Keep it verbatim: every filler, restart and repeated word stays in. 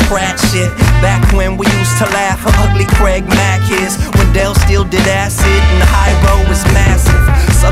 Pratt shit. Back when we used to laugh how ugly Craig Mack is, when Dell still did acid and the high road was massive.